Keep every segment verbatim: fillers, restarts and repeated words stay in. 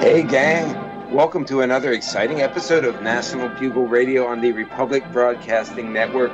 Hey gang, welcome to another exciting episode of National Bugle Radio on the Republic Broadcasting Network,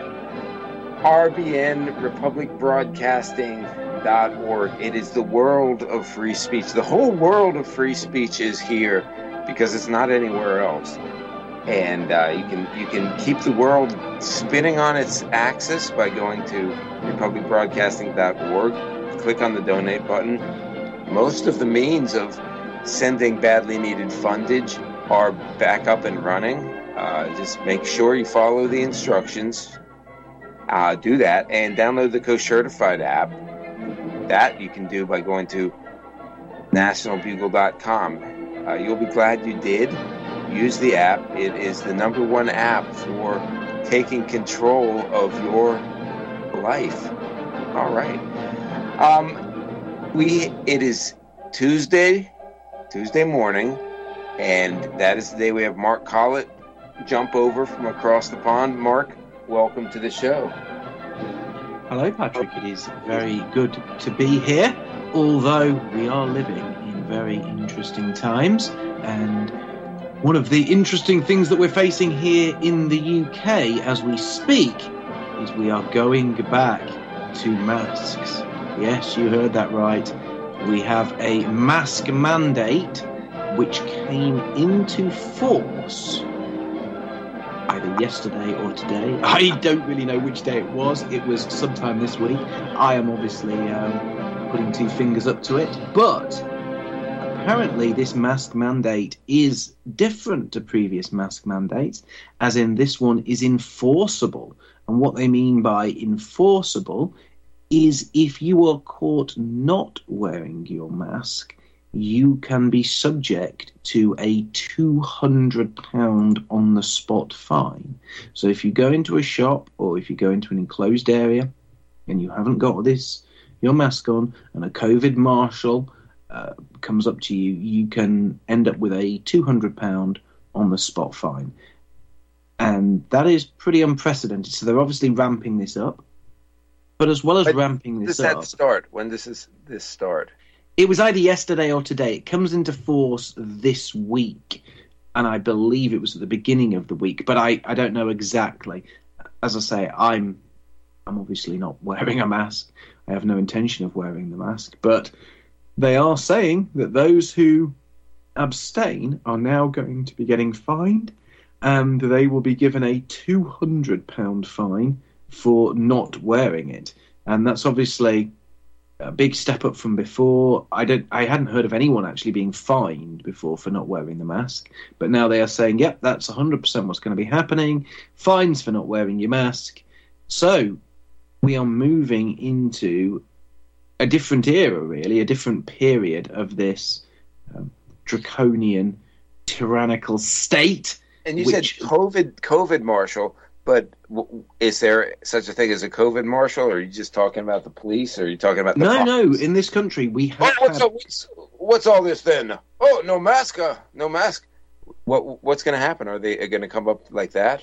R B N republic broadcasting dot org. It is the world of free speech. The whole world of free speech is here because it's not anywhere else. And uh, you can you can keep the world spinning on its axis by going to republic broadcasting dot org. Click on the donate button. Most of the means of sending badly needed fundage are back up and running. Uh, just make sure you follow the instructions. Uh, do that and download the Co-Certified app. That you can do by going to national bugle dot com. Uh, you'll be glad you did. Use the app. It is the number one app for taking control of your life. All right. Um, we. It is Tuesday, Tuesday morning, and that is the day we have Mark Collett jump over from across the pond. Mark, welcome to the show. Hello, Patrick. It is very good to be here, although we are living in very interesting times, and one of the interesting things that we're facing here in the U K as we speak is we are going back to masks. Yes, you heard that right. We have a mask mandate which came into force either yesterday or today. I don't really know which day it was. It was sometime this week. I am obviously um, putting two fingers up to it. But apparently this mask mandate is different to previous mask mandates, as in this one is enforceable. And what they mean by enforceable is if you are caught not wearing your mask, you can be subject to a two hundred pounds on-the-spot fine. So if you go into a shop or if you go into an enclosed area and you haven't got this your mask on and a COVID marshal uh, comes up to you, you can end up with a two hundred pounds on-the-spot fine. And that is pretty unprecedented. So they're obviously ramping this up. But as well as but ramping this does up... that start? When does this, this start? It was either yesterday or today. It comes into force this week. And I believe it was at the beginning of the week. But I, I don't know exactly. As I say, I'm I'm obviously not wearing a mask. I have no intention of wearing the mask. But they are saying that those who abstain are now going to be getting fined. And they will be given a two hundred pounds fine for not wearing it. And that's obviously a big step up from before. I don't I hadn't heard of anyone actually being fined before for not wearing the mask, but now they are saying, yep, that's one hundred percent what's going to be happening. Fines for not wearing your mask. So we are moving into a different era, really, a different period of this um, draconian, tyrannical state. And you which, said COVID, COVID marshal. But w- is there such a thing as a COVID marshal, or are you just talking about the police, or are you talking about the No, fines? no, in this country we have... Oh, what's, had... all, what's, what's all this then? Oh, no mask, uh, no mask. What What's going to happen? Are they going to come up like that?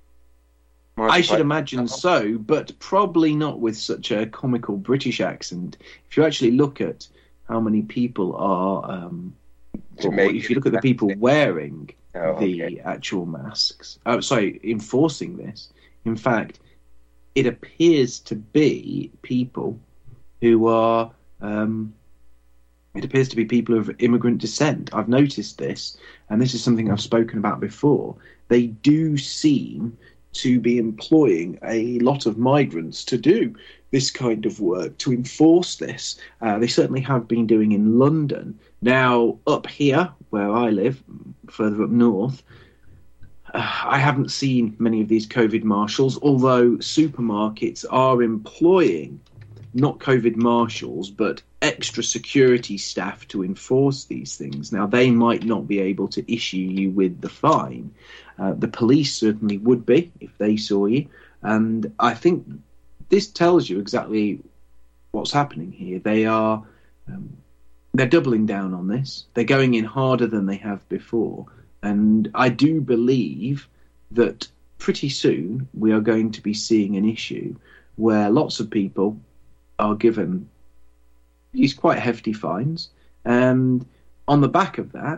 I should imagine so, but probably not with such a comical British accent. If you actually look at how many people are... Um, or if you look at the people wearing... Oh, the okay. actual masks. Oh, sorry, enforcing this. In fact, it appears to be people who are. Um, it appears to be people of immigrant descent. I've noticed this, and this is something I've spoken about before. They do seem to be employing a lot of migrants to do this kind of work, to enforce this. Uh, they certainly have been doing in London. Now, up here, where I live, further up north, uh, I haven't seen many of these COVID marshals, although supermarkets are employing not COVID marshals, but extra security staff to enforce these things. Now, they might not be able to issue you with the fine. Uh, the police certainly would be if they saw you. And I think this tells you exactly what's happening here. They are... Um, They're doubling down on this. They're going in harder than they have before. And I do believe that pretty soon we are going to be seeing an issue where lots of people are given these quite hefty fines. And on the back of that,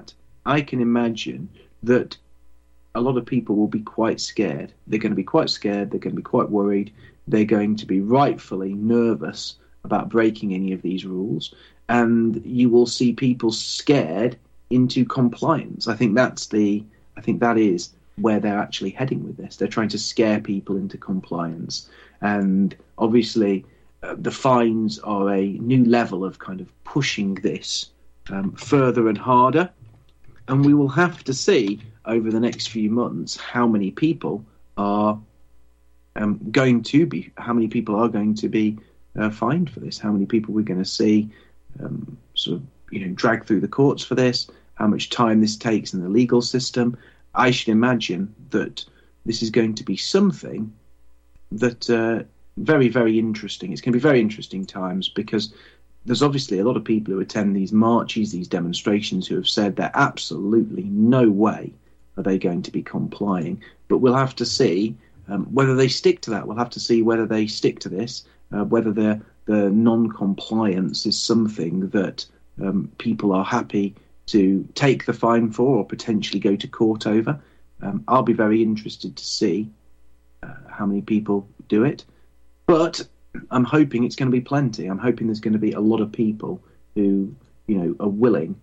I can imagine that a lot of people will be quite scared. They're going to be quite scared. They're going to be quite worried. They're going to be rightfully nervous about breaking any of these rules. And you will see people scared into compliance. I think that's the, I think that is where they're actually heading with this. They're trying to scare people into compliance. And obviously uh, the fines are a new level of kind of pushing this um, further and harder. And we will have to see over the next few months how many people are um, going to be, how many people are going to be uh, fined for this, how many people we're going to see um, sort of, you know, drag through the courts for this, how much time this takes in the legal system. I should imagine that this is going to be something that uh, very, very interesting. It's going to be very interesting times, because there's obviously a lot of people who attend these marches, these demonstrations, who have said that absolutely no way are they going to be complying. But we'll have to see um, whether they stick to that. We'll have to see whether they stick to this, uh, whether the, the non-compliance is something that um, people are happy to take the fine for or potentially go to court over. Um, I'll be very interested to see uh, how many people do it. But I'm hoping it's going to be plenty. I'm hoping there's going to be a lot of people who, you know, are willing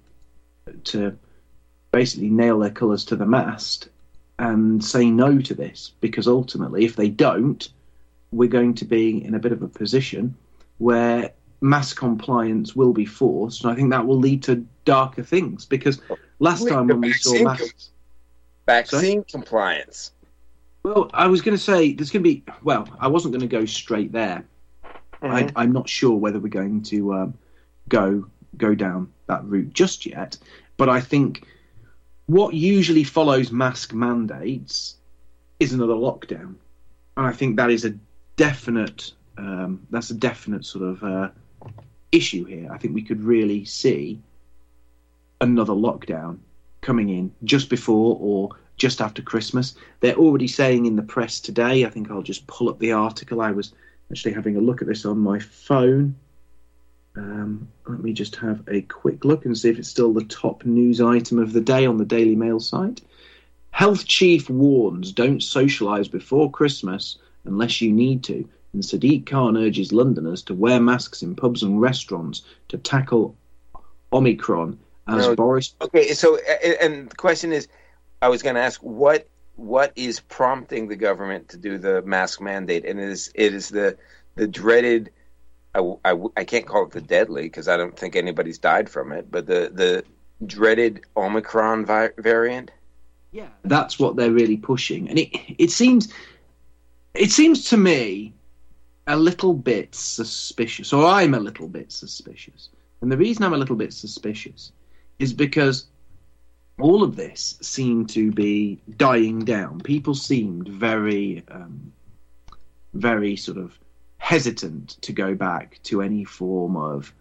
to basically nail their colours to the mast and say no to this, because ultimately, if they don't, we're going to be in a bit of a position where mass compliance will be forced, and I think that will lead to darker things, because last time when we saw mass... Vaccine Sorry? compliance. Well, I was going to say, there's going to be... Well, I wasn't going to go straight there. Mm-hmm. I, I'm not sure whether we're going to um, go go down that route just yet, but I think what usually follows mask mandates is another lockdown, and I think that is a definite um, that's a definite sort of uh, issue here. I think we could really see another lockdown coming in just before or just after Christmas. They're already saying in the press today, I think I'll just pull up the article. I was actually having a look at this on my phone. Um, let me just have a quick look and see if it's still the top news item of the day on the Daily Mail site. Health chief warns, don't socialise before Christmas unless you need to. And Sadiq Khan urges Londoners to wear masks in pubs and restaurants to tackle Omicron as no, Boris... Okay, so, and the question is, I was going to ask, what what is prompting the government to do the mask mandate? And it is, it is the, the dreaded... I, I, I can't call it the deadly, because I don't think anybody's died from it, but the, the dreaded Omicron vi- variant? Yeah, that's what they're really pushing. And it it seems it seems to me a little bit suspicious, or I'm a little bit suspicious. And the reason I'm a little bit suspicious is because all of this seemed to be dying down. People seemed very, um, very sort of hesitant to go back to any form of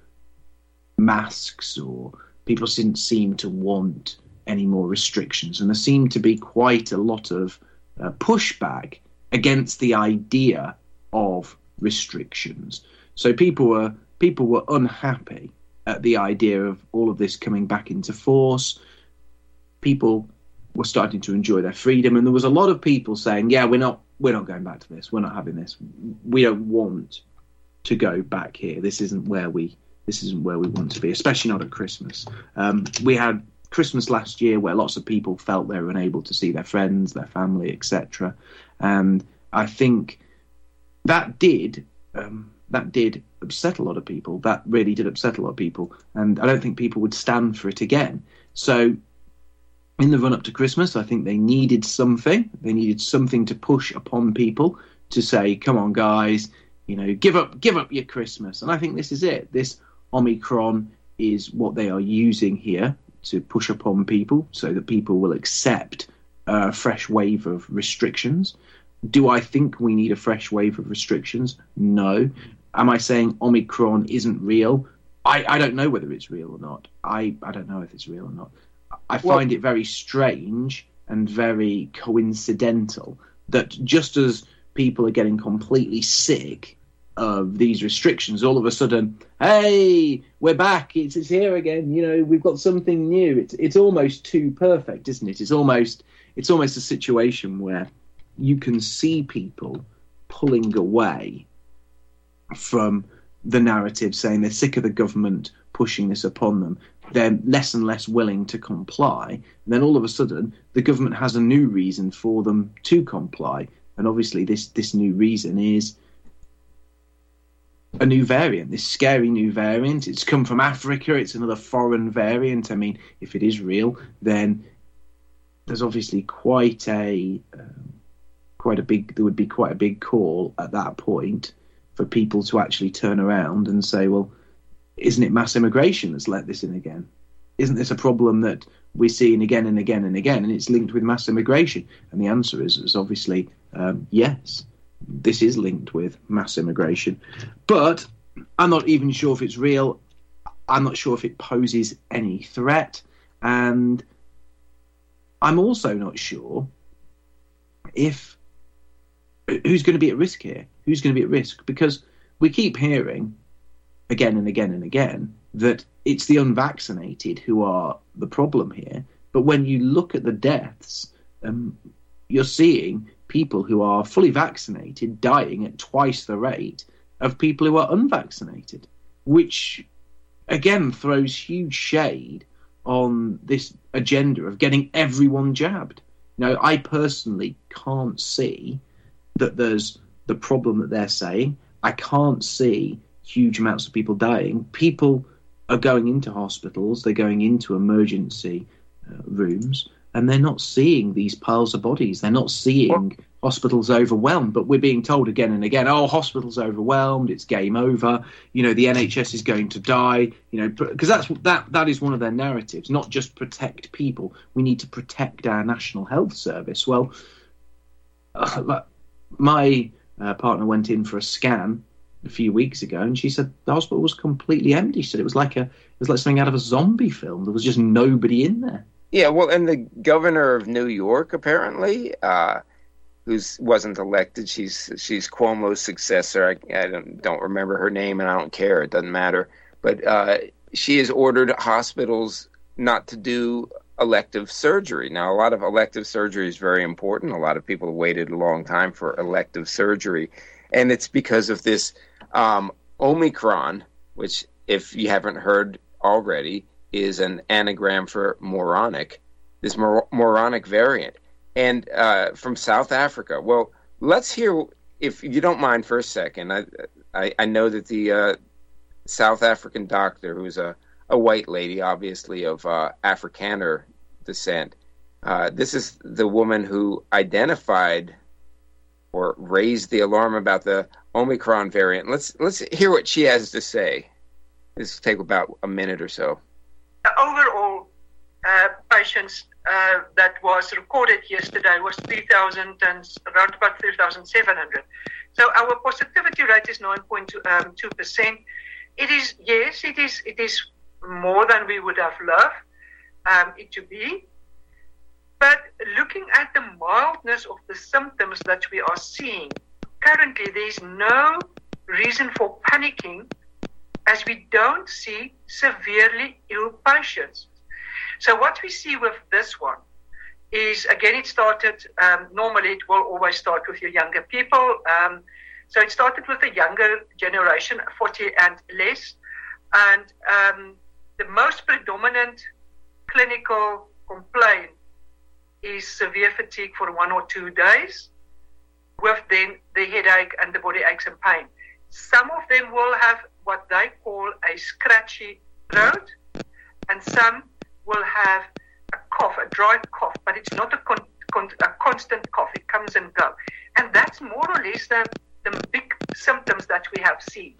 masks, or people didn't seem to want any more restrictions. And there seemed to be quite a lot of uh, pushback against the idea of restrictions. So people were people were unhappy at the idea of all of this coming back into force. People were starting to enjoy their freedom, and there was a lot of people saying, yeah, we're not we're not going back to this. We're not having this. We don't want to go back here. This isn't where we this isn't where we want to be, especially not at Christmas. Um, we had Christmas last year where lots of people felt they were unable to see their friends, their family, et cetera. And I think that did um, that did upset a lot of people. That really did upset a lot of people. And I don't think people would stand for it again. So in the run-up to Christmas, I think they needed something. They needed something to push upon people to say, come on, guys, you know, give up give up your Christmas. And I think this is it. This Omicron is what they are using here to push upon people so that people will accept a fresh wave of restrictions. Do I think we need a fresh wave of restrictions? No. Am I saying Omicron isn't real? I, I don't know whether it's real or not. I, I don't know if it's real or not. I find well, it very strange and very coincidental that just as people are getting completely sick of these restrictions, all of a sudden, hey, we're back, it's, it's here again, you know, we've got something new. It's it's almost too perfect, isn't it? It's almost it's almost a situation where you can see people pulling away from the narrative, saying they're sick of the government pushing this upon them. They're less and less willing to comply. And then all of a sudden, the government has a new reason for them to comply. And obviously this, this new reason is a new variant, this scary new variant. It's come from Africa. It's another foreign variant. I mean, if it is real, then there's obviously quite a um, quite a big. There would be quite a big call at that point for people to actually turn around and say, "Well, isn't it mass immigration that's let this in again? Isn't this a problem that we're seeing again and again and again, and it's linked with mass immigration?" And the answer is, is obviously um, yes. This is linked with mass immigration, but I'm not even sure if it's real. I'm not sure if it poses any threat, and I'm also not sure if who's going to be at risk here. Who's going to be at risk? Because we keep hearing again and again and again that it's the unvaccinated who are the problem here. But when you look at the deaths, um, you're seeing people who are fully vaccinated dying at twice the rate of people who are unvaccinated, which again throws huge shade on this agenda of getting everyone jabbed. Now, I personally can't see that there's the problem that they're saying. I can't see huge amounts of people dying. People are going into hospitals, they're going into emergency uh, rooms, and they're not seeing these piles of bodies. They're not seeing hospitals overwhelmed. But we're being told again and again, oh, hospitals overwhelmed, it's game over. You know, the N H S is going to die. You know, because that's that that is one of their narratives. Not just protect people. We need to protect our National Health Service. Well, uh, my uh, partner went in for a scan a few weeks ago, and she said the hospital was completely empty. She said it was like a it was like something out of a zombie film. There was just nobody in there. Yeah, well, and the governor of New York, apparently, uh, who wasn't elected, she's she's Cuomo's successor. I, I don't, don't remember her name, and I don't care. It doesn't matter. But uh, she has ordered hospitals not to do elective surgery. Now, a lot of elective surgery is very important. A lot of people have waited a long time for elective surgery, and it's because of this um, Omicron, which, if you haven't heard already, is an anagram for moronic, this mor- moronic variant, and uh, from South Africa. Well, let's hear, if you don't mind for a second. I I, I know that the uh, South African doctor, who's a, a white lady, obviously of uh, Afrikaner descent, uh, this is the woman who identified or raised the alarm about the Omicron variant. Let's let's hear what she has to say. This will take about a minute or so. The overall uh, patients uh, that was recorded yesterday was three thousand and around about three thousand seven hundred. So our positivity rate is nine point two percent. It is, yes, it is it is more than we would have loved um, it to be. But looking at the mildness of the symptoms that we are seeing, currently there is no reason for panicking, as we don't see severely ill patients. So what we see with this one is, again, it started, um, normally it will always start with your younger people. Um, so it started with the younger generation, forty and less. And um, the most predominant clinical complaint is severe fatigue for one or two days, with then the headache and the body aches and pain. Some of them will have what they call a scratchy throat, and some will have a cough, a dry cough, but it's not a, con- con- a constant cough. It comes and goes. And that's more or less the, the big symptoms that we have seen.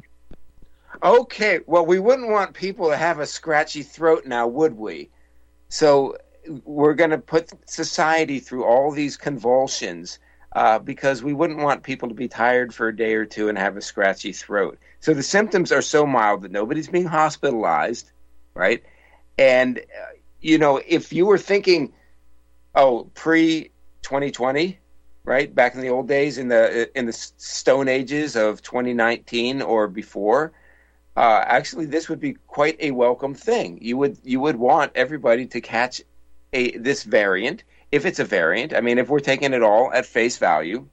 Okay, well, we wouldn't want people to have a scratchy throat now, would we? So we're going to put society through all these convulsions uh, because we wouldn't want people to be tired for a day or two and have a scratchy throat. So the symptoms are so mild that nobody's being hospitalized, right? And, uh, you know, if you were thinking, oh, pre twenty twenty, right? Back in the old days, in the in the Stone Ages of twenty nineteen or before, uh, actually, this would be quite a welcome thing. You would you would want everybody to catch a this variant, if it's a variant. I mean, if we're taking it all at face value,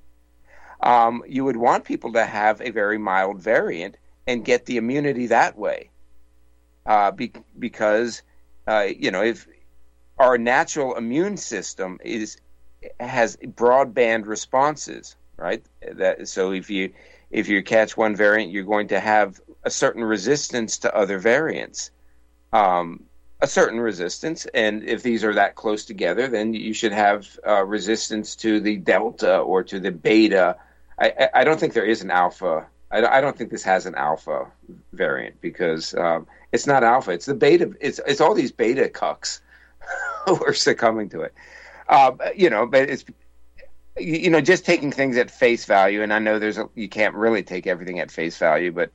um, you would want people to have a very mild variant and get the immunity that way, uh, be, because uh, you know, if our natural immune system is has broadband responses, right? That so if you if you catch one variant, you're going to have a certain resistance to other variants, um, a certain resistance, and if these are that close together, then you should have uh, resistance to the Delta or to the Beta. I, I don't think there is an Alpha. I, I don't think this has an Alpha variant because um, it's not Alpha. It's the Beta. It's it's all these Beta cucks who are succumbing to it. Uh, you know, but it's, you know, just taking things at face value, and I know there's a, you can't really take everything at face value, but,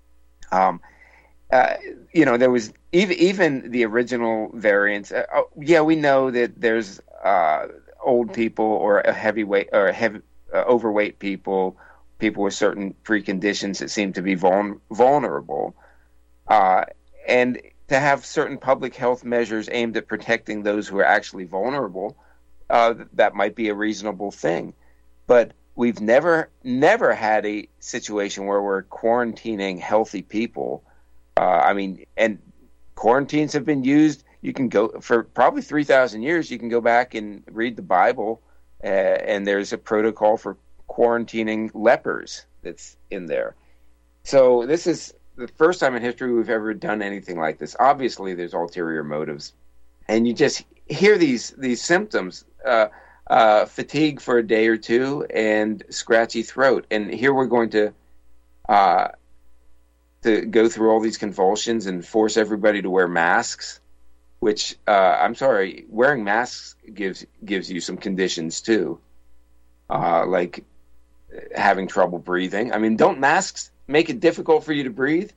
um, uh, you know, there was even even the original variants. Uh, oh, yeah, we know that there's uh, old people or a heavyweight or heavy, uh, overweight people, people with certain preconditions that seem to be vul- vulnerable, uh, and to have certain public health measures aimed at protecting those who are actually vulnerable. Uh, that might be a reasonable thing, but we've never, never had a situation where we're quarantining healthy people. Uh, I mean, and quarantines have been used. You can go for probably three thousand years. You can go back and read the Bible, uh, and there's a protocol for quarantining lepers that's in there. So this is the first time in history we've ever done anything like this. Obviously, there's ulterior motives, and you just hear these these symptoms. Uh, uh, fatigue for a day or two and scratchy throat. And here we're going to uh, to go through all these convulsions and force everybody to wear masks, which, uh, I'm sorry, wearing masks gives gives you some conditions too, uh, like having trouble breathing. I mean, don't masks make it difficult for you to breathe?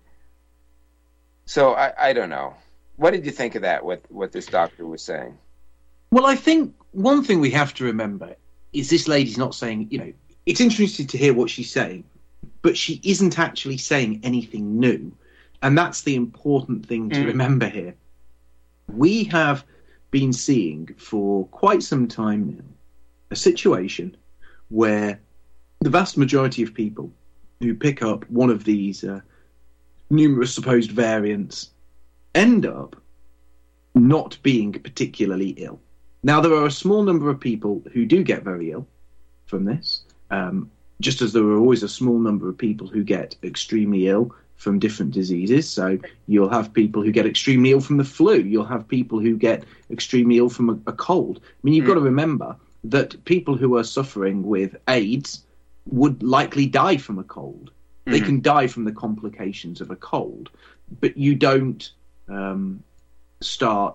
So I, I don't know. What did you think of that, what, what this doctor was saying? Well, I think one thing we have to remember is this lady's not saying, you know, it's interesting to hear what she's saying, but she isn't actually saying anything new. And that's the important thing to mm. remember here. We have been seeing for quite some time now a situation where the vast majority of people who pick up one of these uh, numerous supposed variants end up not being particularly ill. Now, there are a small number of people who do get very ill from this, um, just as there are always a small number of people who get extremely ill from different diseases. So you'll have people who get extremely ill from the flu. You'll have people who get extremely ill from a, a cold. I mean, you've mm. got to remember that people who are suffering with AIDS would likely die from a cold. Mm. They can die from the complications of a cold, but you don't um, start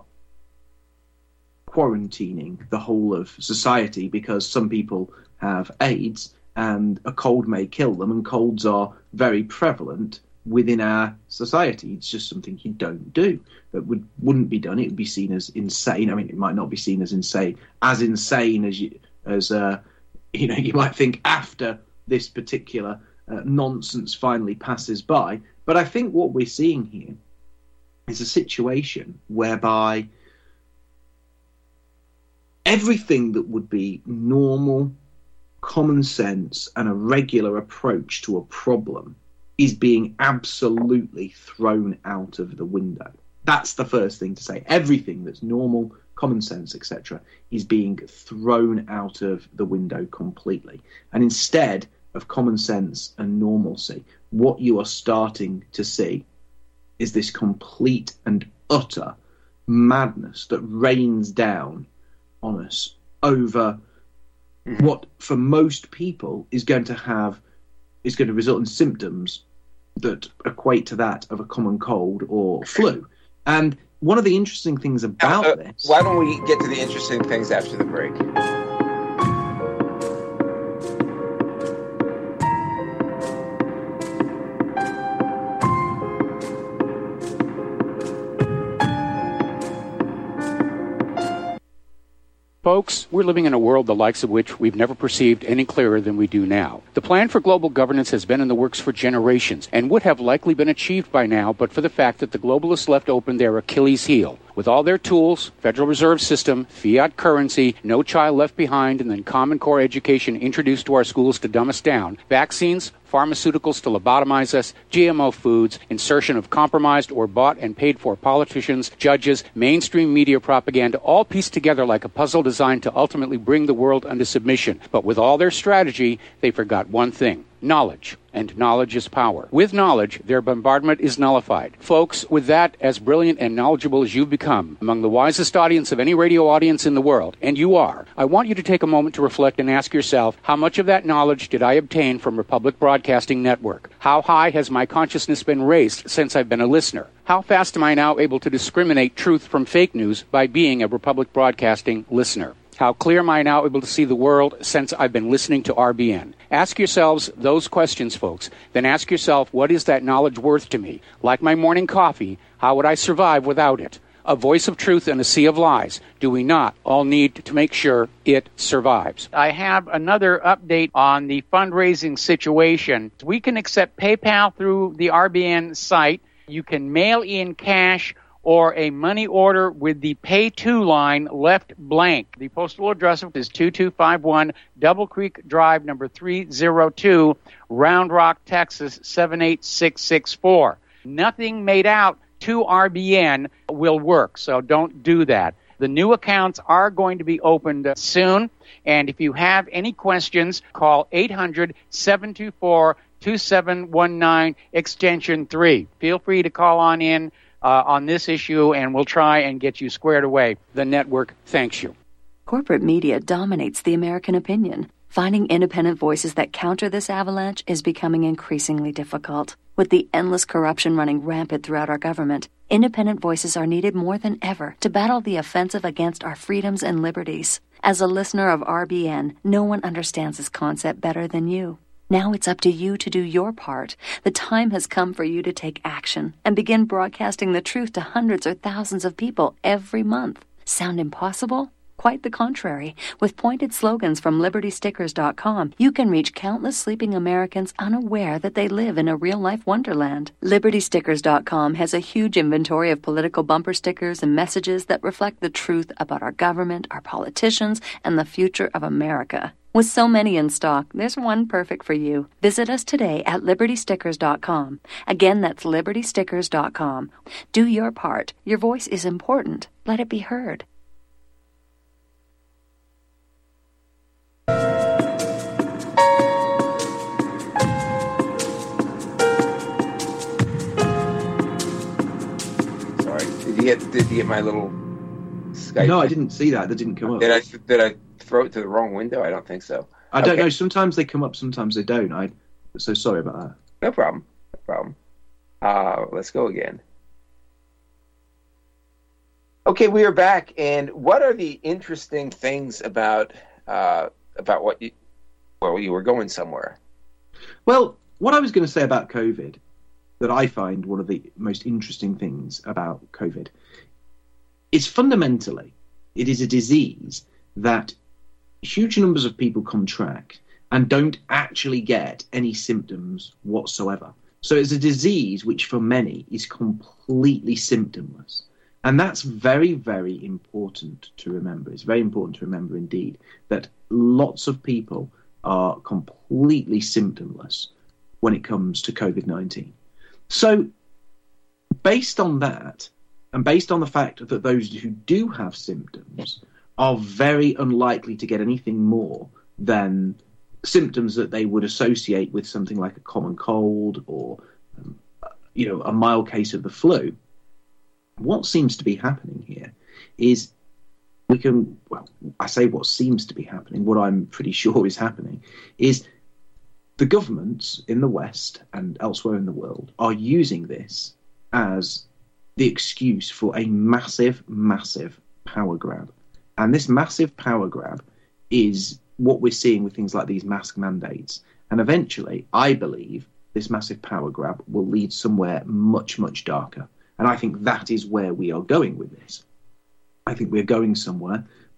quarantining the whole of society because some people have AIDS and a cold may kill them, and colds are very prevalent within our society. It's just something you don't do. That would, wouldn't be done. It would be seen as insane. I mean, it might not be seen as insane, as insane as you, as uh, you know, you might think after this particular uh, nonsense finally passes by. But I think what we're seeing here is a situation whereby everything that would be normal, common sense, and a regular approach to a problem is being absolutely thrown out of the window. That's the first thing to say. Everything that's normal, common sense, et cetera, is being thrown out of the window completely. And instead of common sense and normalcy, what you are starting to see is this complete and utter madness that rains down on us over mm-hmm. what for most people is going to have is going to result in symptoms that equate to that of a common cold or flu. And one of the interesting things about uh, uh, this... Why don't we get to the interesting things after the break? Folks, we're living in a world the likes of which we've never perceived any clearer than we do now. The plan for global governance has been in the works for generations and would have likely been achieved by now but for the fact that the globalists left open their Achilles heel. With all their tools, Federal Reserve System, fiat currency, no child left behind, and then Common Core education introduced to our schools to dumb us down, vaccines, pharmaceuticals to lobotomize us, G M O foods, insertion of compromised or bought and paid for politicians, judges, mainstream media propaganda, all pieced together like a puzzle designed to ultimately bring the world under submission. But with all their strategy, they forgot one thing. Knowledge. And knowledge is power. With knowledge, their bombardment is nullified. Folks, with that, as brilliant and knowledgeable as you've become, among the wisest audience of any radio audience in the world, and you are, I want you to take a moment to reflect and ask yourself, how much of that knowledge did I obtain from Republic Broadcasting Network? How high has my consciousness been raised since I've been a listener? How fast am I now able to discriminate truth from fake news by being a Republic Broadcasting listener? How clear am I now able to see the world since I've been listening to R B N? Ask yourselves those questions, folks. Then ask yourself, what is that knowledge worth to me? Like my morning coffee, how would I survive without it? A voice of truth in a sea of lies. Do we not all need to make sure it survives? I have another update on the fundraising situation. We can accept PayPal through the R B N site. You can mail in cash or a money order with the pay to line left blank. The postal address is two two five one Double Creek Drive, number three oh two, Round Rock, Texas, seven eight six six four. Nothing made out to R B N will work, so don't do that. The new accounts are going to be opened soon, and if you have any questions, call eight hundred, seven two four, two seven one nine, extension three. Feel free to call on in Uh, on this issue, and we'll try and get you squared away. The network thanks you. Corporate media dominates the American opinion. Finding independent voices that counter this avalanche is becoming increasingly difficult. With the endless corruption running rampant throughout our government, independent voices are needed more than ever to battle the offensive against our freedoms and liberties. As a listener of R B N, no one understands this concept better than you. Now it's up to you to do your part. The time has come for you to take action and begin broadcasting the truth to hundreds or thousands of people every month. Sound impossible? Quite the contrary. With pointed slogans from Liberty Stickers dot com, you can reach countless sleeping Americans unaware that they live in a real-life wonderland. Liberty Stickers dot com has a huge inventory of political bumper stickers and messages that reflect the truth about our government, our politicians, and the future of America. With so many in stock, there's one perfect for you. Visit us today at Liberty Stickers dot com. Again, that's Liberty Stickers dot com. Do your part. Your voice is important. Let it be heard. Sorry, did you get did you get my little Skype? No, I didn't see that. That didn't come up. Did I did I throw it to the wrong window? I don't think so. I don't okay. know. Sometimes they come up, sometimes they don't. I so sorry about that. No problem. No problem. Uh, let's go again. Okay, we are back. And what are the interesting things about uh, about what you well you were going somewhere? Well, what I was going to say about COVID, that I find one of the most interesting things about COVID, is fundamentally it is a disease that huge numbers of people contract and don't actually get any symptoms whatsoever. So it's a disease which for many is completely symptomless. And that's very, very important to remember. It's very important to remember indeed that lots of people are completely symptomless when it comes to COVID nineteen. So based on that, and based on the fact that those who do have symptoms are very unlikely to get anything more than symptoms that they would associate with something like a common cold or, um, you know, a mild case of the flu. What seems to be happening here is we can, well, I say what seems to be happening, what I'm pretty sure is happening, is the governments in the West and elsewhere in the world are using this as the excuse for a massive, massive power grab. And this massive power grab is what we're seeing with things like these mask mandates. And eventually, I believe, this massive power grab will lead somewhere much, much darker. And I think that is where we are going with this. I think we're going somewhere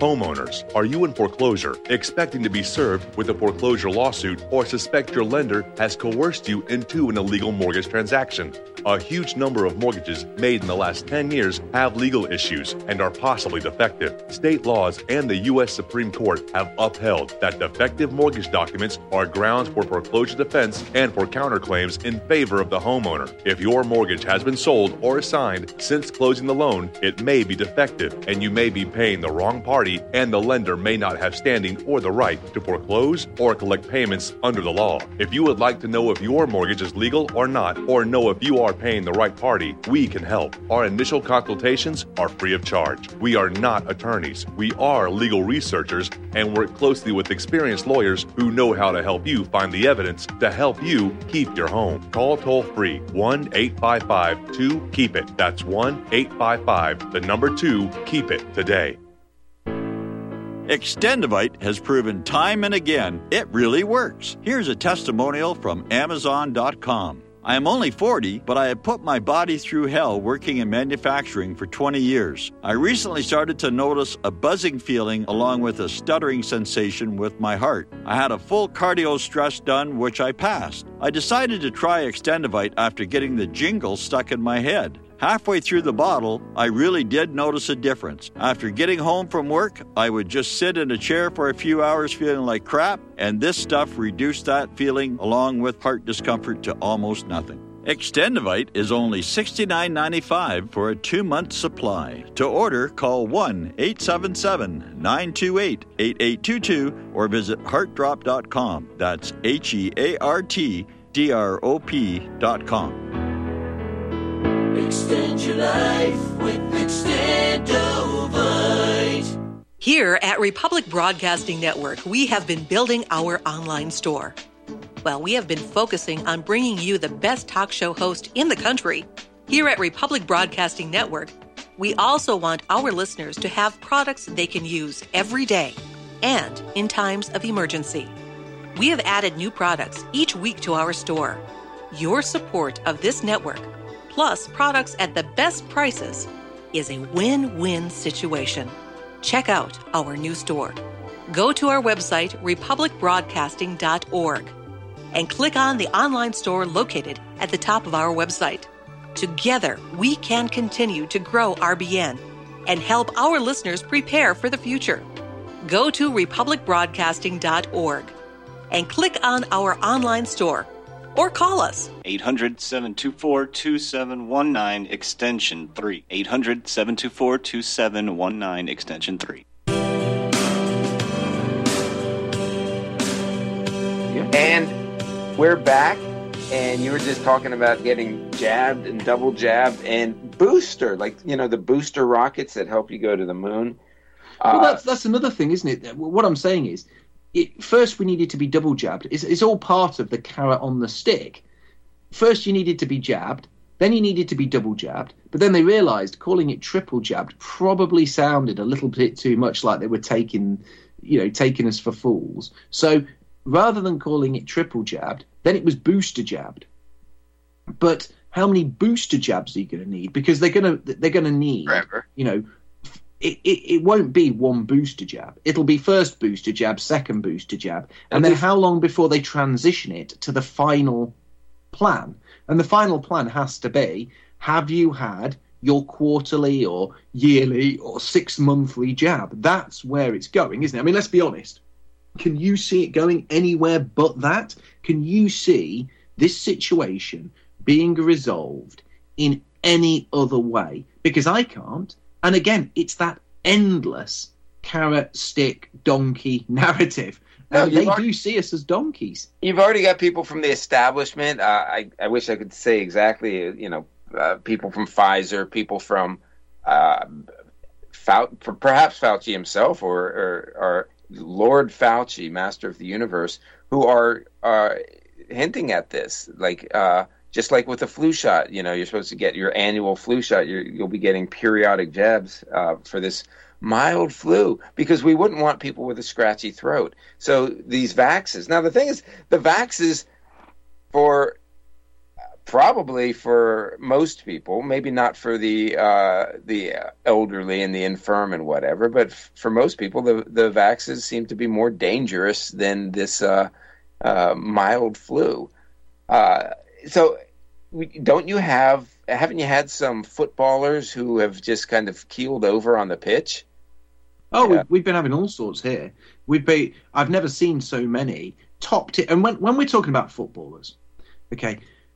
Homeowners, are you in foreclosure, expecting to be served with a foreclosure lawsuit, or suspect your lender has coerced you into an illegal mortgage transaction? A huge number of mortgages made in the last ten years have legal issues and are possibly defective. State laws and the U S Supreme Court have upheld that defective mortgage documents are grounds for foreclosure defense and for counterclaims in favor of the homeowner. If your mortgage has been sold or assigned since closing the loan, it may be defective and you may be paying the wrong party, and the lender may not have standing or the right to foreclose or collect payments under the law. If you would like to know if your mortgage is legal or not, or know if you are paying the right party, we can help. Our initial consultations are free of charge. We are not attorneys. We are legal researchers and work closely with experienced lawyers who know how to help you find the evidence to help you keep your home. Call toll free one eight five five two keep it. That's one eight five five, the number two, keep it today. Extendivite has proven time and again it really works. Here's a testimonial from Amazon dot com. I am only forty, but I have put my body through hell working in manufacturing for twenty years. I recently started to notice a buzzing feeling along with a stuttering sensation with my heart. I had a full cardio stress done, which I passed. I decided to try Extendivite after getting the jingle stuck in my head. Halfway through the bottle, I really did notice a difference. After getting home from work, I would just sit in a chair for a few hours feeling like crap, and this stuff reduced that feeling along with heart discomfort to almost nothing. Extendivite is only sixty-nine ninety-five for a two-month supply. To order, call one eight seven seven nine two eight eight eight two two or visit heart drop dot com. That's H E A R T D R O P dot com. Extend your life with Extendivite. Here at Republic Broadcasting Network, we have been building our online store. Well, we have been focusing on bringing you the best talk show host in the country. Here at Republic Broadcasting Network, we also want our listeners to have products they can use every day and in times of emergency. We have added new products each week to our store. Your support of this network, plus products at the best prices, is a win-win situation. Check out our new store. Go to our website, republic broadcasting dot org, and click on the online store located at the top of our website. Together, we can continue to grow R B N and help our listeners prepare for the future. Go to republic broadcasting dot org and click on our online store or call us. eight hundred, seven two four, two seven one nine, extension three. eight hundred, seven two four, two seven one nine, extension three. And we're back, and you were just talking about getting jabbed and double jabbed and booster, like, you know, the booster rockets that help you go to the moon. Well, Uh, that's, that's another thing, isn't it? What I'm saying is, It, first, we needed to be double jabbed. It's, it's all part of the carrot on the stick. First, you needed to be jabbed. Then you needed to be double jabbed. But then they realised calling it triple jabbed probably sounded a little bit too much like they were taking, you know, taking us for fools. So rather than calling it triple jabbed, then it was booster jabbed. But how many booster jabs are you going to need? Because they're going to they're going to need, Forever. you know. It, it, it won't be one booster jab. It'll be first booster jab, second booster jab, and then how long before they transition it to the final plan? And the final plan has to be, have you had your quarterly or yearly or six-monthly jab? That's where it's going, isn't it? I mean, let's be honest. Can you see it going anywhere but that? Can you see this situation being resolved in any other way? Because I can't. And again, it's that endless carrot, stick, donkey narrative. No, And they already, do see us as donkeys. You've already got people from the establishment. Uh, I, I wish I could say exactly, you know, uh, people from Pfizer, people from uh, Fau- perhaps Fauci himself or, or, or Lord Fauci, Master of the Universe, who are uh, hinting at this. Like, uh, just like with the flu shot, you know, you're supposed to get your annual flu shot. You're, you'll be getting periodic jabs uh, for this mild flu because we wouldn't want people with a scratchy throat. So these vaxes. Now, the thing is, the vaxes for probably for most people, maybe not for the uh, the elderly and the infirm and whatever, but f- for most people, the the vaxes seem to be more dangerous than this uh, uh, mild flu. Uh, so, we, don't you have? Haven't you had some footballers who have just kind of keeled over on the pitch? Oh, yeah. we've, we've been having all sorts here. We've been. I've never seen so many top tier. And when when we're talking about footballers, okay.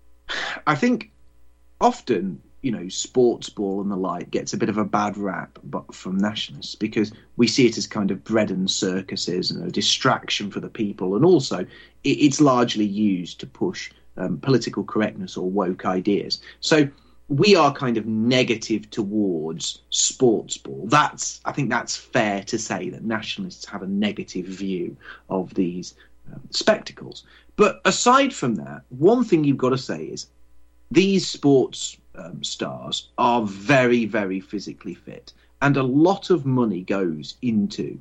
I think often, you know, sports ball and the like gets a bit of a bad rap but from nationalists because we see it as kind of bread and circuses and a distraction for the people. And also it, it's largely used to push um, political correctness or woke ideas. So we are kind of negative towards sports ball. That's, I think that's fair to say that nationalists have a negative view of these um, spectacles. But aside from that, one thing you've got to say is these sports um, stars are very, very physically fit. And a lot of money goes into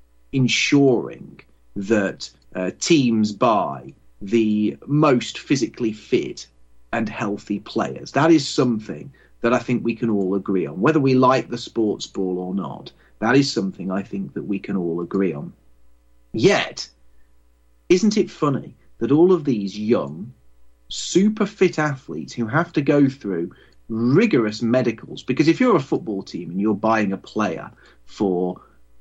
ensuring that uh, teams buy the most physically fit and healthy players. That is something that I think we can all agree on. Whether we like the sports ball or not, that is something I think that we can all agree on. Yet, isn't it funny that all of these young, super fit athletes who have to go through rigorous medicals, because if you're a football team and you're buying a player for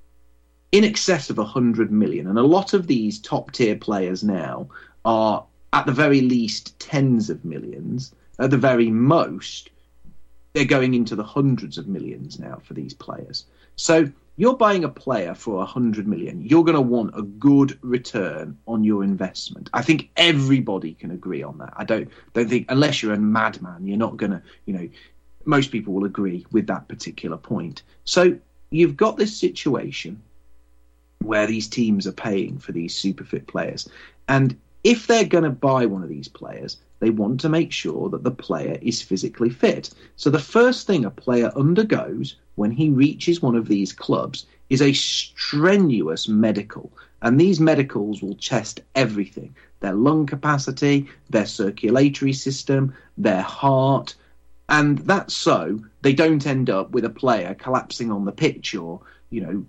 in excess of one hundred million, and a lot of these top-tier players now are at the very least tens of millions, at the very most, they're going into the hundreds of millions now for these players. So you're buying a player for one hundred million. You're going to want a good return on your investment. I think everybody can agree on that. I don't don't think, unless you're a madman, you're not going to, you know, most people will agree with that particular point. So you've got this situation where these teams are paying for these super fit players. And if they're going to buy one of these players, they want to make sure that the player is physically fit. So the first thing a player undergoes when he reaches one of these clubs is a strenuous medical. And these medicals will test everything: their lung capacity, their circulatory system, their heart. And that's so they don't end up with a player collapsing on the pitch or, you know,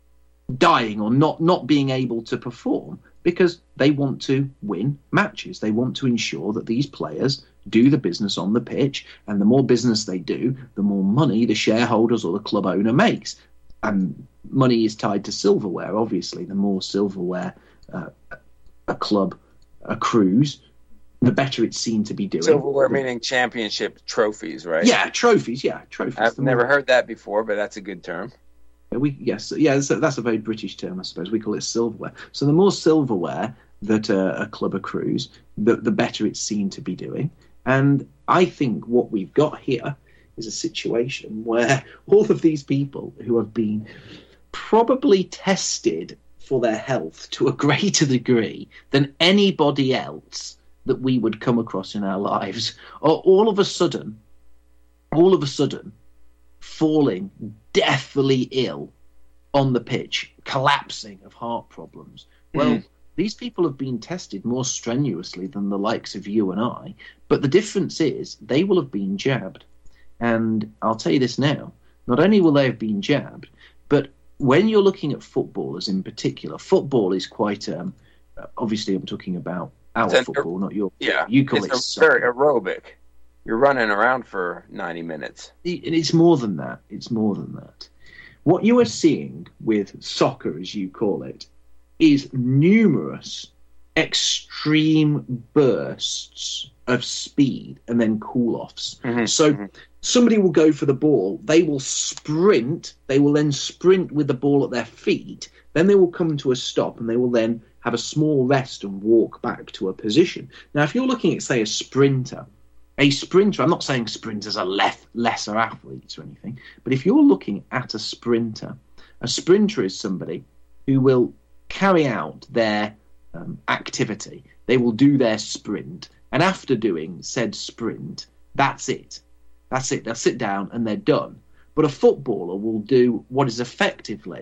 dying or not, not being able to perform, because they want to win matches. They want to ensure that these players do the business on the pitch, and the more business they do, the more money the shareholders or the club owner makes. And money is tied to silverware, obviously. The more silverware uh, a club accrues, the better it's seen to be doing. Silverware meaning championship trophies, right? Yeah, trophies, yeah, trophies. I've never heard that before, but that's a good term. We yes, yeah, that's a, that's a very British term, I suppose. We call it silverware. So the more silverware that uh, a club accrues, the, the better it's seen to be doing. And I think what we've got here is a situation where all of these people who have been probably tested for their health to a greater degree than anybody else that we would come across in our lives are all of a sudden, all of a sudden, falling deathly ill on the pitch, collapsing of heart problems. Well, mm. these people have been tested more strenuously than the likes of you and I, but the difference is they will have been jabbed. And I'll tell you this now, not only will they have been jabbed, but when you're looking at footballers in particular, football is quite, um, obviously I'm talking about our it's football, an, not your. Yeah, you call it it's very aerobic. You're running around for ninety minutes. It's more than that. It's more than that. What you are seeing with soccer, as you call it, is numerous extreme bursts of speed and then cool-offs. Mm-hmm. So mm-hmm. somebody will go for the ball, they will sprint, they will then sprint with the ball at their feet, then they will come to a stop and they will then have a small rest and walk back to a position. Now, if you're looking at, say, a sprinter, A sprinter, I'm not saying sprinters are less, lesser athletes or anything, but if you're looking at a sprinter, a sprinter is somebody who will carry out their um, activity. They will do their sprint, and after doing said sprint, that's it. That's it. They'll sit down and they're done. But a footballer will do what is effectively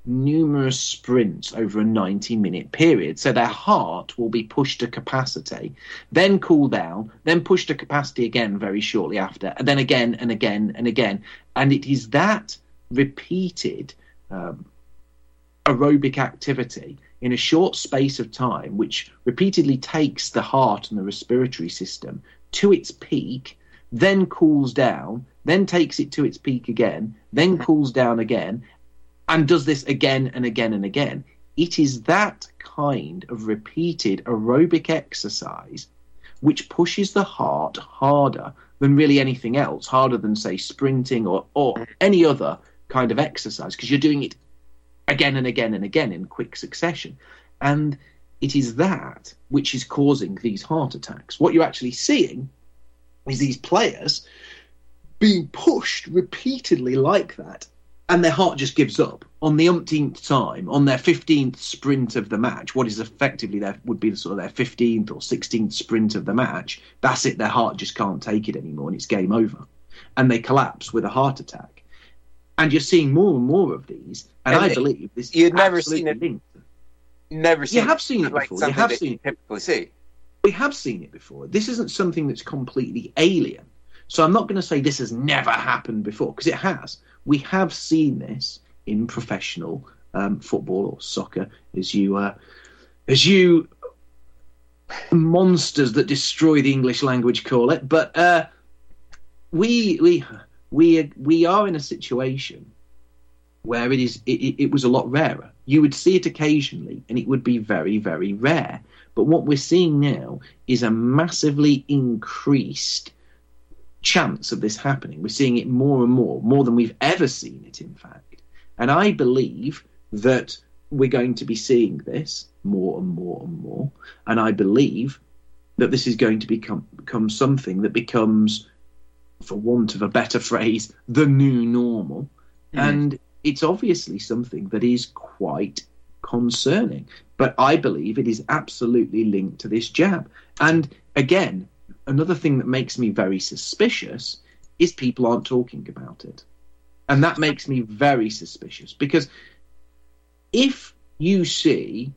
numerous sprints over a ninety minute period. So their heart will be pushed to capacity, then cool down, then push to capacity again very shortly after, and then again and again and again. And it is that repeated um, aerobic activity in a short space of time, which repeatedly takes the heart and the respiratory system to its peak, then cools down, then takes it to its peak again, then cools down again, and does this again and again and again. It is that kind of repeated aerobic exercise which pushes the heart harder than really anything else, harder than, say, sprinting or, or any other kind of exercise, because you're doing it again and again and again in quick succession. And it is that which is causing these heart attacks. What you're actually seeing is these players being pushed repeatedly like that, and their heart just gives up on the umpteenth time, on their fifteenth sprint of the match, what is effectively their would be sort of their fifteenth or sixteenth sprint of the match. That's it, their heart just can't take it anymore, and it's game over. And they collapse with a heart attack. And you're seeing more and more of these, and, and I believe this you'd is never seen it. linked. Never seen you have seen it like before. You have that seen you typically see. We have seen it before. This isn't something that's completely alien. So I'm not going to say this has never happened before, because it has. We have seen this in professional um, football or soccer, as you, uh, as you monsters that destroy the English language call it. But uh, we we we we are in a situation where it is it, it was a lot rarer. You would see it occasionally, and it would be very, very rare. But what we're seeing now is a massively increased chance of this happening. We're seeing it more and more, more than we've ever seen it, in fact. And I believe that we're going to be seeing this more and more and more. And I believe that this is going to become, become something that becomes, for want of a better phrase, the new normal. Mm. And it's obviously something that is quite concerning. But I believe it is absolutely linked to this jab. And again, another thing that makes me very suspicious is people aren't talking about it. And that makes me very suspicious, because if you see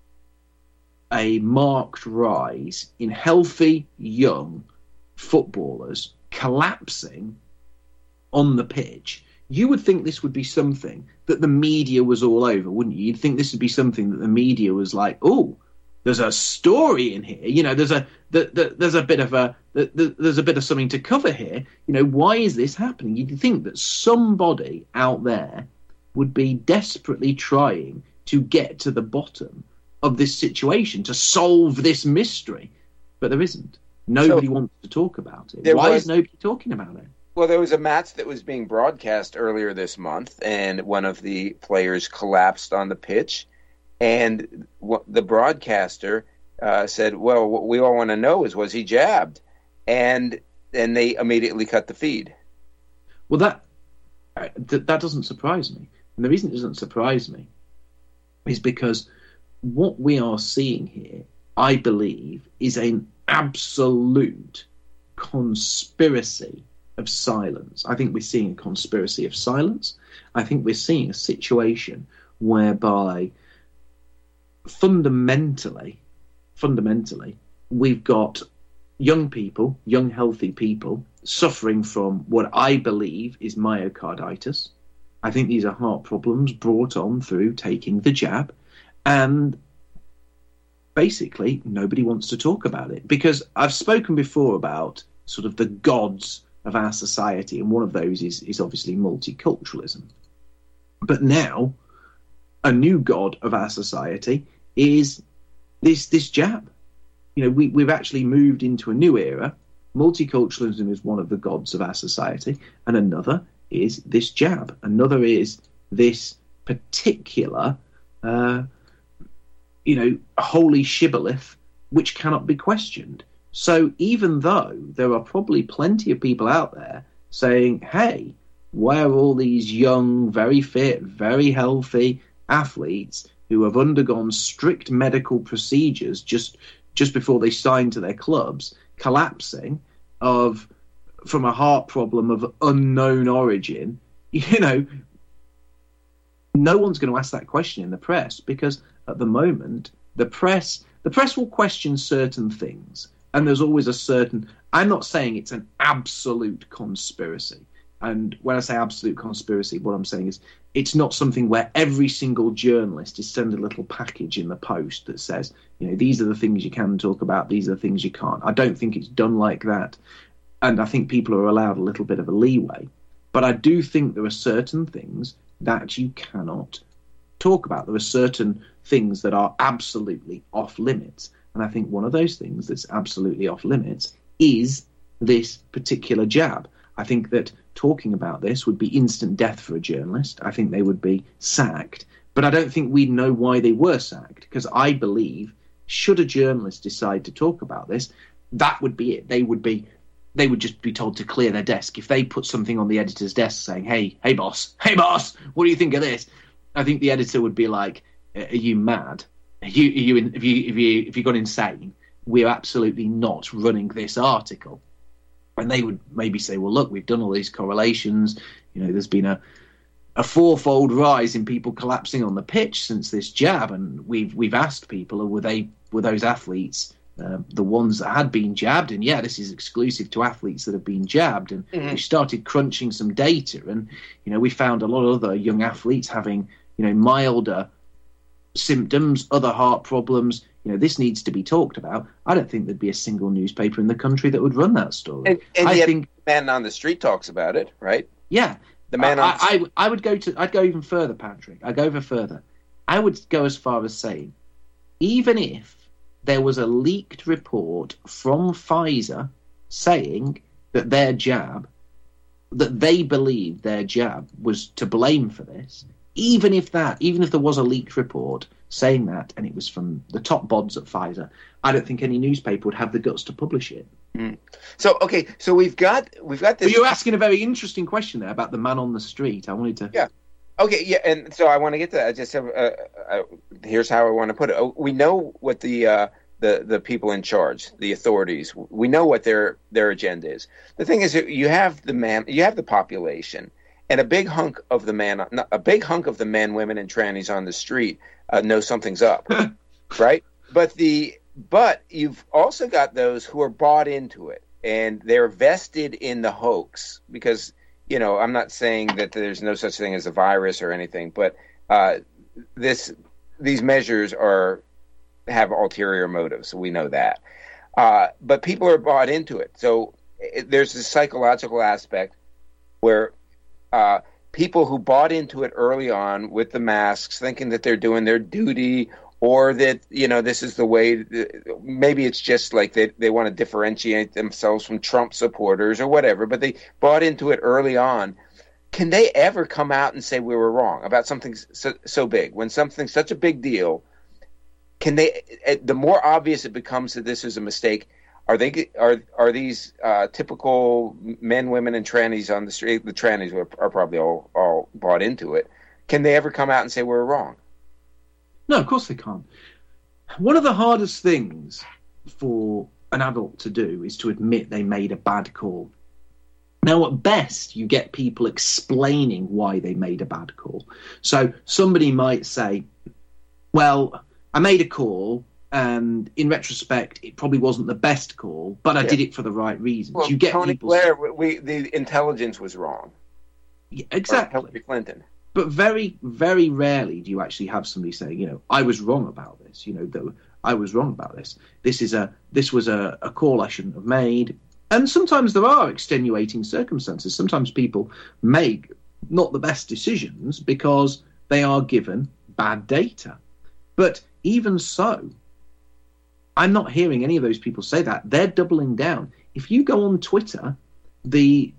a marked rise in healthy young footballers collapsing on the pitch, you would think this would be something that the media was all over, wouldn't you? You'd think this would be something that the media was like, oh, there's a story in here. You know, there's a the, the, there's a bit of a the, the, there's a bit of something to cover here. You know, why is this happening? You'd think that somebody out there would be desperately trying to get to the bottom of this situation, to solve this mystery, but there isn't. Nobody so, wants to talk about it. Why was, is nobody talking about it? Well, there was a match that was being broadcast earlier this month, and one of the players collapsed on the pitch. And the broadcaster uh, said, well, what we all want to know is, was he jabbed? And then they immediately cut the feed. Well, that, uh, th- that doesn't surprise me. And the reason it doesn't surprise me is because what we are seeing here, I believe, is an absolute conspiracy of silence. I think we're seeing a conspiracy of silence. I think we're seeing a situation whereby fundamentally, fundamentally, we've got young people, young healthy people, suffering from what I believe is myocarditis. I think these are heart problems brought on through taking the jab, and basically nobody wants to talk about it, because I've spoken before about sort of the gods of our society, and one of those is, is obviously multiculturalism. But now, a new god of our society is this this jab. You know, we, we've actually moved into a new era. Multiculturalism is one of the gods of our society, and another is this jab. Another is this particular, uh, you know, holy shibboleth, which cannot be questioned. So even though there are probably plenty of people out there saying, hey, why are all these young, very fit, very healthy athletes who have undergone strict medical procedures just just before they sign to their clubs collapsing of from a heart problem of unknown origin, you know, no one's going to ask that question in the press, because at the moment, the press the press will question certain things, and there's always a certain... I'm not saying it's an absolute conspiracy. And when I say absolute conspiracy, what I'm saying is it's not something where every single journalist is sent a little package in the post that says, you know, these are the things you can talk about, these are the things you can't. I don't think it's done like that. And I think people are allowed a little bit of a leeway. But I do think there are certain things that you cannot talk about. There are certain things that are absolutely off limits. And I think one of those things that's absolutely off limits is this particular jab. I think that talking about this would be instant death for a journalist. I think they would be sacked. But I don't think we'd know why they were sacked, because I believe should a journalist decide to talk about this, that would be it. They would be, they would just be told to clear their desk. If they put something on the editor's desk saying, hey, hey, boss, hey, boss, what do you think of this? I think the editor would be like, are you mad? Are you, are you, in, have you, have you, have you gone insane? We're absolutely not running this article. And they would maybe say, well, look, we've done all these correlations. You know, there's been a, a fourfold rise in people collapsing on the pitch since this jab. And we've we've asked people, were they were those athletes uh, the ones that had been jabbed? And yeah, this is exclusive to athletes that have been jabbed. And mm-hmm. we started crunching some data. And, you know, we found a lot of other young athletes having, you know, milder symptoms, other heart problems. You know, this needs to be talked about. I don't think there'd be a single newspaper in the country that would run that story. And, and I yet think the man on the street talks about it, right? Yeah, the man. I, on the I, I, I would go to. I'd go even further, Patrick. I'd go even further. I would go as far as saying, even if there was a leaked report from Pfizer saying that their jab, that they believed their jab was to blame for this, even if that, even if there was a leaked report saying that, and it was from the top bods at Pfizer, I don't think any newspaper would have the guts to publish it. Mm. So, okay, so we've got we've got this. But you're asking a very interesting question there about the man on the street. I wanted to. Yeah. Okay. Yeah, and so I want to get to that. I just have. Uh, uh, here's how I want to put it. Oh, we know what the uh, the the people in charge, the authorities. We know what their their agenda is. The thing is, you have the man, you have the population. And a big hunk of the man, a big hunk of the men, women, and trannies on the street uh, know something's up, right? But the but you've also got those who are bought into it, and they're vested in the hoax. Because, you know, I'm not saying that there's no such thing as a virus or anything, but uh, this these measures are have ulterior motives. We know that, uh, but people are bought into it. So it, there's this psychological aspect where. Uh, people who bought into it early on with the masks, thinking that they're doing their duty, or that, you know, this is the way, maybe it's just like they, they want to differentiate themselves from Trump supporters or whatever, but they bought into it early on. Can they ever come out and say we were wrong about something so, so big? When something's such a big deal, can they, the more obvious it becomes that this is a mistake, Are they are are these uh, typical men, women, and trannies on the street? The trannies are, are probably all, all bought into it. Can they ever come out and say we're wrong? No, of course they can't. One of the hardest things for an adult to do is to admit they made a bad call. Now, at best, you get people explaining why they made a bad call. So somebody might say, well, I made a call, and in retrospect, it probably wasn't the best call, but I yeah. did it for the right reasons. Well, you get Tony people Blair, we, the intelligence was wrong. Yeah, exactly. Or Hillary Clinton. But very, very rarely do you actually have somebody saying, you know, I was wrong about this. You know, though I was wrong about this. This is a this was a, a call I shouldn't have made. And sometimes there are extenuating circumstances. Sometimes people make not the best decisions because they are given bad data. But even so, I'm not hearing any of those people say that. They're doubling down. If you go on Twitter, the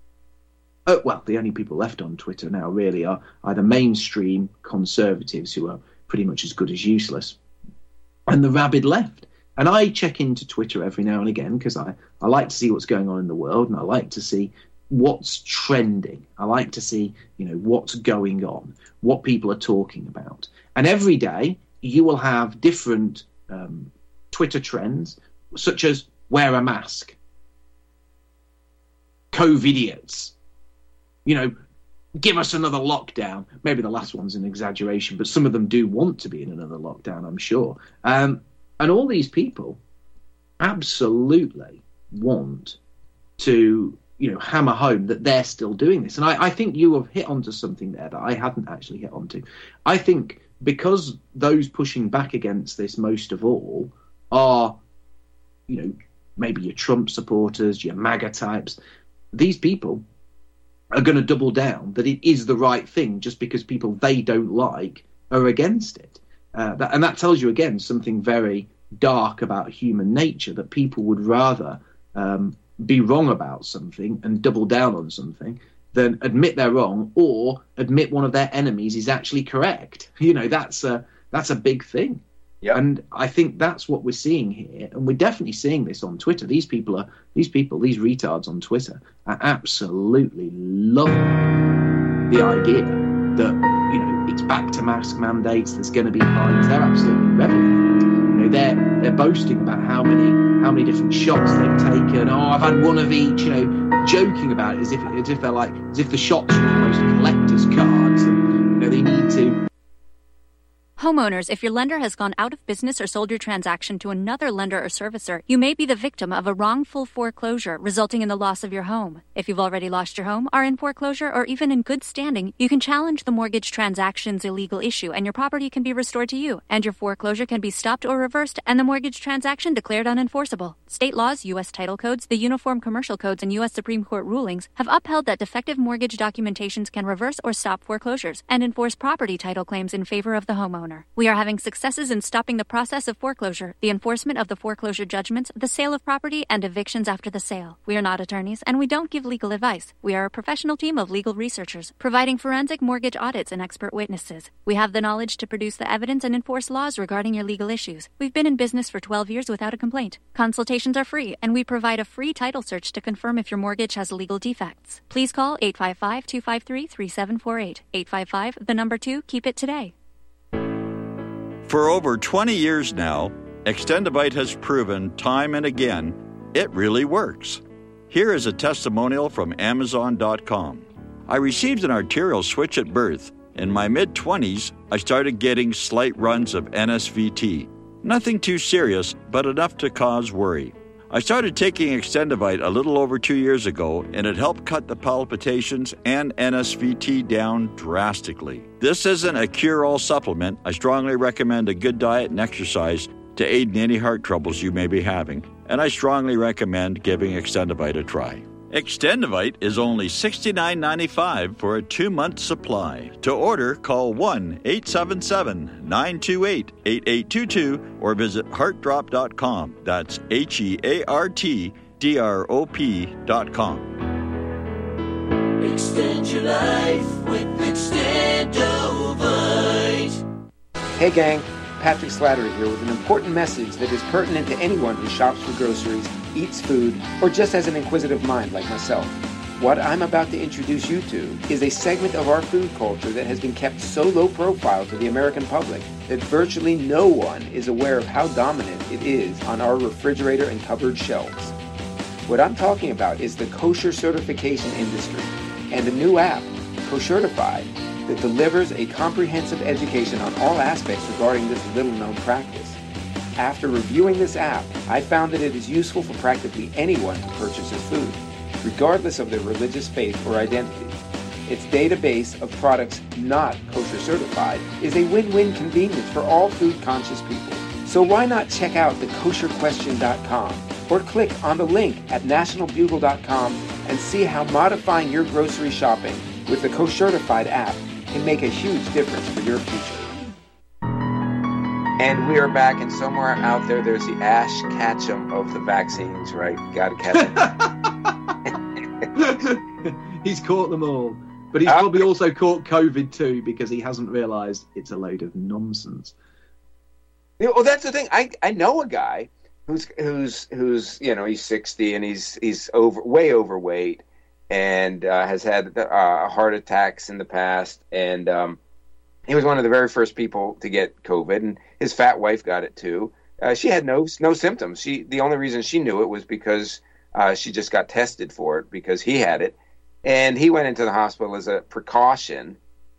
oh, well, the only people left on Twitter now really are either mainstream conservatives who are pretty much as good as useless, and the rabid left. And I check into Twitter every now and again because I, I like to see what's going on in the world, and I like to see what's trending. I like to see, you know, what's going on, what people are talking about. And every day you will have different um, Twitter trends, such as wear a mask, COVIDiots, you know, give us another lockdown. Maybe the last one's an exaggeration, but some of them do want to be in another lockdown, I'm sure. Um, and all these people absolutely want to, you know, hammer home that they're still doing this. And I, I think you have hit onto something there that I hadn't actually hit onto. I think because those pushing back against this most of all are, you know, maybe your Trump supporters, your MAGA types, these people are going to double down that it is the right thing just because people they don't like are against it. Uh, that, and that tells you, again, something very dark about human nature, that people would rather um, be wrong about something and double down on something than admit they're wrong or admit one of their enemies is actually correct. You know, that's a, that's a big thing. Yep. And I think that's what we're seeing here, and we're definitely seeing this on Twitter. These people are, these people, these retards on Twitter are absolutely loving the idea that, you know, it's back to mask mandates. There's going to be fines. They're absolutely reveling. You know, they're they're boasting about how many how many different shots they've taken. Oh, I've had one of each. You know, joking about it as if as if they're like as if the shots are almost collector's cards, and you know they need to. Homeowners, if your lender has gone out of business or sold your transaction to another lender or servicer, you may be the victim of a wrongful foreclosure resulting in the loss of your home. If you've already lost your home, are in foreclosure, or even in good standing, you can challenge the mortgage transaction's illegal issue and your property can be restored to you, and your foreclosure can be stopped or reversed and the mortgage transaction declared unenforceable. State laws, U S title codes, the Uniform Commercial Codes, and U S Supreme Court rulings have upheld that defective mortgage documentations can reverse or stop foreclosures and enforce property title claims in favor of the homeowner. We are having successes in stopping the process of foreclosure, the enforcement of the foreclosure judgments, the sale of property, and evictions after the sale. We are not attorneys, and we don't give legal advice. We are a professional team of legal researchers, providing forensic mortgage audits and expert witnesses. We have the knowledge to produce the evidence and enforce laws regarding your legal issues. We've been in business for twelve years without a complaint. Consultations are free, and we provide a free title search to confirm if your mortgage has legal defects. Please call eight five five, two five three, three seven four eight. eight five five, the number two, keep it today. For over twenty years now, Extendivite has proven time and again it really works. Here is a testimonial from Amazon dot com. I received an arterial switch at birth. In my mid-twenties, I started getting slight runs of N S V T. Nothing too serious, but enough to cause worry. I started taking Extendivite a little over two years ago, and it helped cut the palpitations and N S V T down drastically. This isn't a cure-all supplement. I strongly recommend a good diet and exercise to aid in any heart troubles you may be having, and I strongly recommend giving Extendivite a try. Extendivite is only sixty-nine ninety-five for a two-month supply. To order, call one eight seven seven, nine two eight, eight eight two two or visit heart drop dot com. That's H E A R T D R O P dot com. Extend your life with Extendivite. Hey gang, Patrick Slattery here with an important message that is pertinent to anyone who shops for groceries, eats food, or just has an inquisitive mind like myself. What I'm about to introduce you to is a segment of our food culture that has been kept so low profile to the American public that virtually no one is aware of how dominant it is on our refrigerator and cupboard shelves. What I'm talking about is the kosher certification industry and a new app, Koshertified, that delivers a comprehensive education on all aspects regarding this little-known practice. After reviewing this app, I found that it is useful for practically anyone who purchases food, regardless of their religious faith or identity. Its database of products not kosher certified is a win-win convenience for all food-conscious people. So why not check out the kosher question dot com or click on the link at national bugle dot com and see how modifying your grocery shopping with the Koshertified app can make a huge difference for your future. And we are back, and somewhere out there, there's the Ash Ketchum of the vaccines, right? Gotta catch it. He's caught them all. But he's probably also caught COVID too, because he hasn't realised it's a load of nonsense. You know, well, that's the thing. I, I know a guy who's who's who's you know he's sixty and he's he's over way overweight and uh, has had uh, heart attacks in the past, and um, he was one of the very first people to get COVID, and his fat wife got it too. Uh, she had no no symptoms. She the only reason she knew it was because uh, she just got tested for it because he had it, and he went into the hospital as a precaution.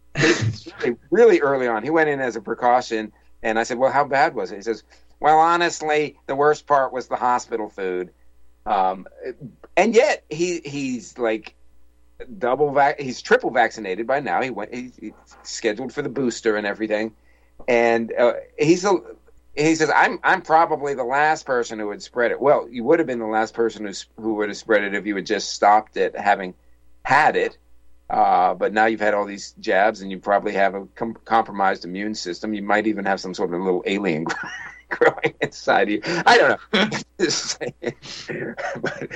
really, really early on, he went in as a precaution, and I said, "Well, how bad was it?" He says, "Well, honestly, the worst part was the hospital food." Um, and yet he he's like double vac he's triple vaccinated by now. He went he's, he's scheduled for the booster and everything, and uh, he's a he says I'm I'm probably the last person who would spread it. Well, you would have been the last person who who would have spread it if you had just stopped it having had it. Uh, but now you've had all these jabs, and you probably have a com- compromised immune system. You might even have some sort of little alien growing inside you. I don't know. Just saying. But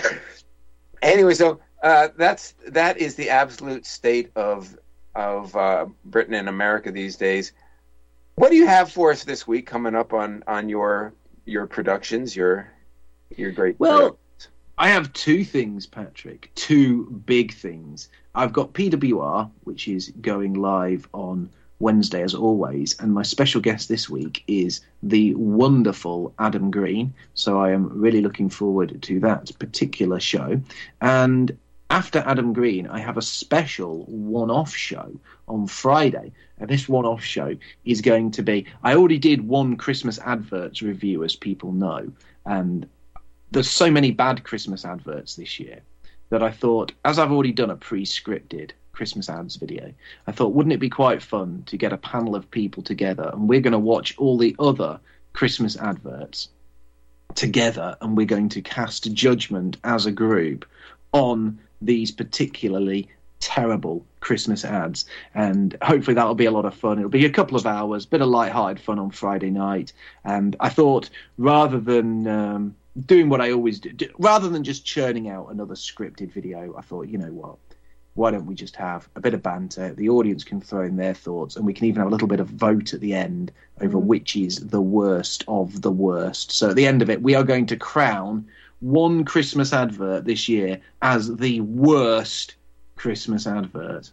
anyway, so uh, that's that is the absolute state of of uh, Britain and America these days. What do you have for us this week coming up on, on your your productions? Your your great well. productions? I have two things, Patrick. Two big things. I've got P W R, which is going live on Wednesday as always, and my special guest this week is the wonderful Adam Green, so I am really looking forward to that particular show. And after Adam Green, I have a special one-off show on Friday, and this one-off show is going to be, I already did one Christmas adverts review, as people know, and there's so many bad Christmas adverts this year that I thought, as I've already done a pre-scripted Christmas ads video, I thought, wouldn't it be quite fun to get a panel of people together, and we're going to watch all the other Christmas adverts together, and we're going to cast judgment as a group on these particularly terrible Christmas ads. And hopefully that'll be a lot of fun. It'll be a couple of hours, bit of light-hearted fun on Friday night. And I thought, rather than um, doing what I always do, rather than just churning out another scripted video, I thought, you know what, why don't we just have a bit of banter? The audience can throw in their thoughts, and we can even have a little bit of vote at the end over which is the worst of the worst. So at the end of it, we are going to crown one Christmas advert this year as the worst Christmas advert.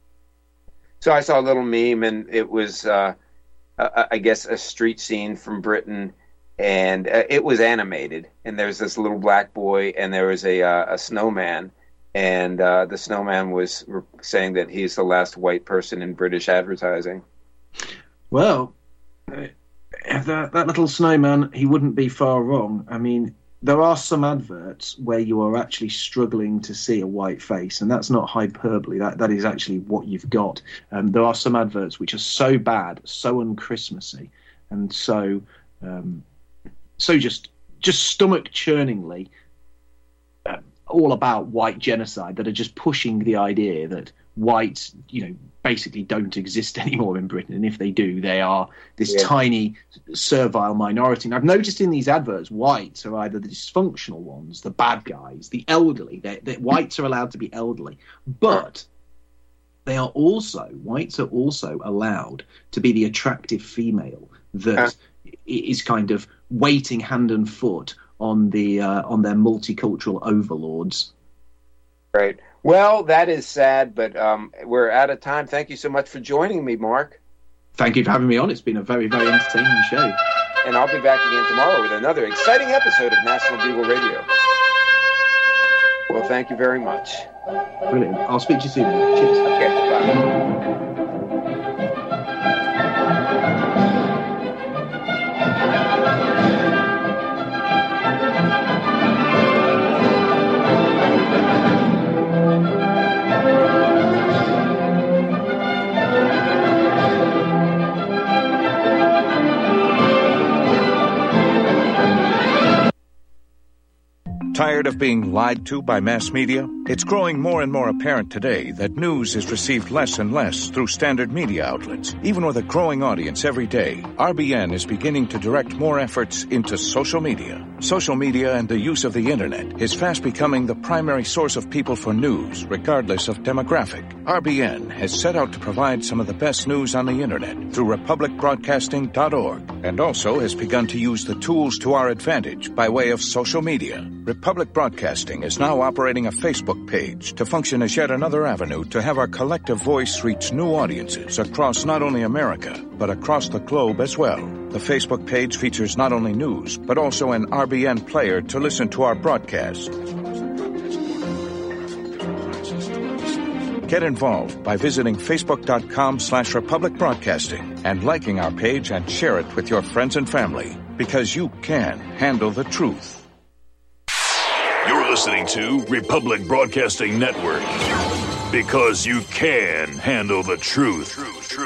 So I saw a little meme, and it was, uh, uh, I guess, a street scene from Britain, and uh, it was animated. And there was this little black boy, and there was a uh, a snowman, and uh, the snowman was re- saying that he's the last white person in British advertising. Well, uh, that that little snowman, he wouldn't be far wrong. I mean, there are some adverts where you are actually struggling to see a white face, and that's not hyperbole. That that is actually what you've got. Um, there are some adverts which are so bad, so un-Christmassy, and so um, so just just stomach-churningly uh, all about white genocide, that are just pushing the idea that whites, you know, basically don't exist anymore in Britain, and if they do, they are this yeah. tiny, servile minority. And I've noticed in these adverts, whites are either the dysfunctional ones, the bad guys, the elderly. They're, they're, whites are allowed to be elderly, but they are also, whites are also allowed to be the attractive female that uh. is kind of waiting hand and foot on the uh, on their multicultural overlords. Right. Well, that is sad, but um, we're out of time. Thank you so much for joining me, Mark. Thank you for having me on. It's been a very, very entertaining show. And I'll be back again tomorrow with another exciting episode of National Bugle Radio. Well, thank you very much. Brilliant. I'll speak to you soon. Cheers. Okay, bye. Tired of being lied to by mass media? It's growing more and more apparent today that news is received less and less through standard media outlets. Even with a growing audience every day, R B N is beginning to direct more efforts into social media. Social media and the use of the internet is fast becoming the primary source of people for news, regardless of demographic. R B N has set out to provide some of the best news on the internet through republic broadcasting dot org, and also has begun to use the tools to our advantage by way of social media. Republic Broadcasting is now operating a Facebook page to function as yet another avenue to have our collective voice reach new audiences across not only America, but across the globe as well. The Facebook page features not only news, but also an R B N player to listen to our broadcast. Get involved by visiting facebook.com slash Republic Broadcasting and liking our page and share it with your friends and family, because you can handle the truth. You're listening to Republic Broadcasting Network, because you can handle the truth.